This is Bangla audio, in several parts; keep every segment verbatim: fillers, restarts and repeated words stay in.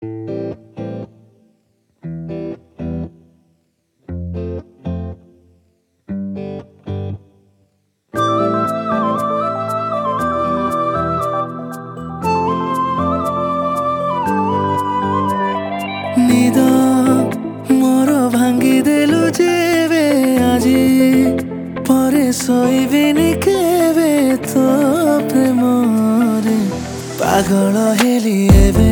নিদ মোর ভাঙ্গি দেলু যেবে আজি পরে শোইবিনি কেবে তো প্রেমরে পাগল হেলি এবে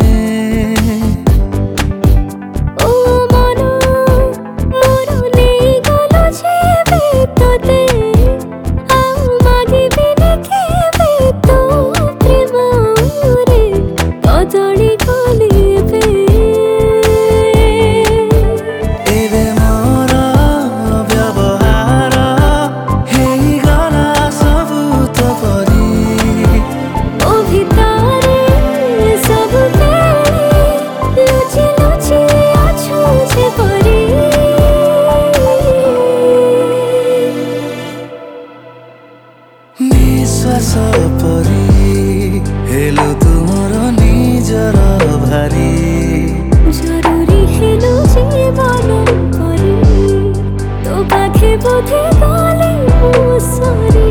নিশ্বাস পরি হেলু তুমর নিজর ভারি জরুরি হেলু জীবন করি তো পাখে বোধে গলে সরি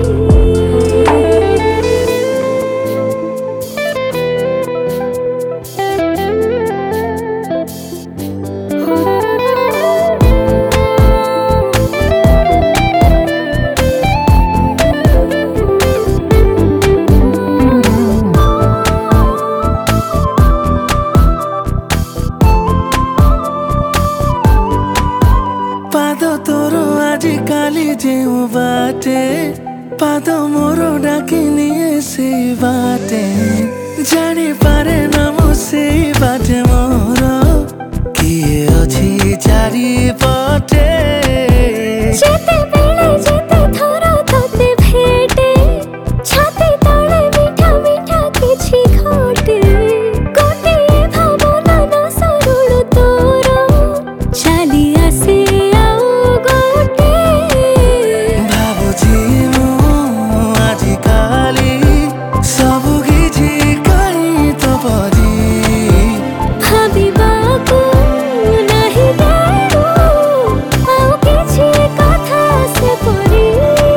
পাদ তোর আজিকালি যেউ বাটে পাদ মোর ডাকি নিয়ে সেই বাটে জানি পারে না মো সেই বাটে মোর কিয়ে অছি চারি পটে যেতে বেলে যেতে থর তোতে ভেটে ছাতি তলে মিঠা মিঠা কিছু ঘটে গোটিয়ে ভাবনা না সরুল তোর চালি আসে আউ গোটে ভাবুছি মু আজিকালি সবু কিছু কাই তো পরি ভাবিବାକୁ ନାହିଁ ଦେଲୁ ଆଉ କିଛି କଥା ସେପରି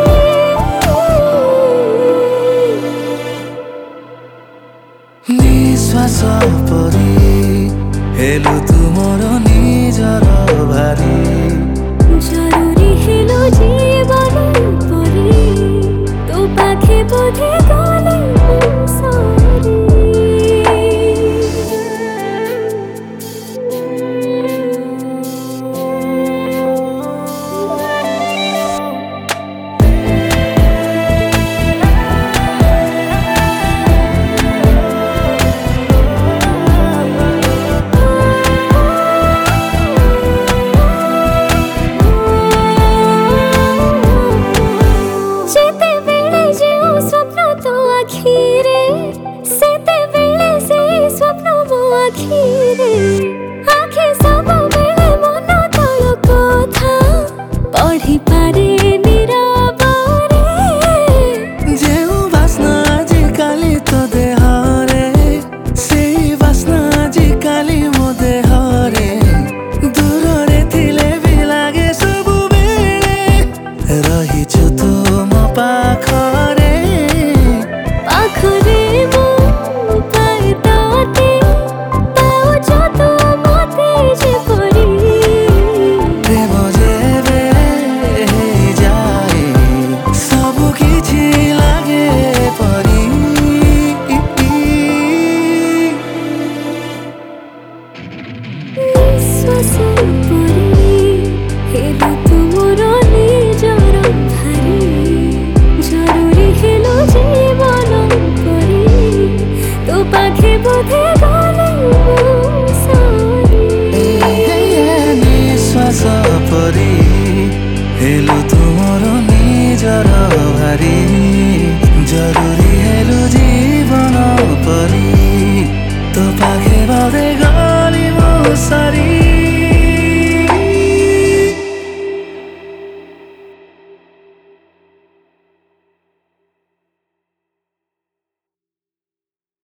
নিশ্বাস পরি হেলু তুমর নিজর ভারি জরুরি হেলু জীবন পরি তো পাখে বোধে গলে সরি যেতেবেলে ଯେଉଁ ସ୍ୱପ୍ନ ତୋ ଆଖିରେ ସେତେବେଳେ ସେଇ ସ୍ୱପ୍ନ ମୋ ଆଖିରେ ଆଖି ସବୁବେଳେ ମନ ତଳ କଥା ପଢ଼ିପାରେ ନିରବରେ যেউ বাসনা আজিকালি তো দেহরে সেই বাসনা আজিকালি মো দেহরে দূরে থিলে বি লাগে সবুবেলে রহিছু তো মো পাখরে ପାଖରେ ମୁଁ ପାଏ ତତେ ପାଉଛ ତୁ ମତେ ଯେପରି প্রেম যেবে যায় সবু কিছু লাগে পরি ନିଶ୍ୱାସ ପରି ହେଲୁ ତୁମର ନିଜର ଭାରି ଜରୁରୀ ହେଲୁ ଜୀବନ ପରି ତୋ ପାଖେ ବୋଧେ ଗଲେ ସରି নিশ্বাস পরি হেলু তুমর নিজর ভারি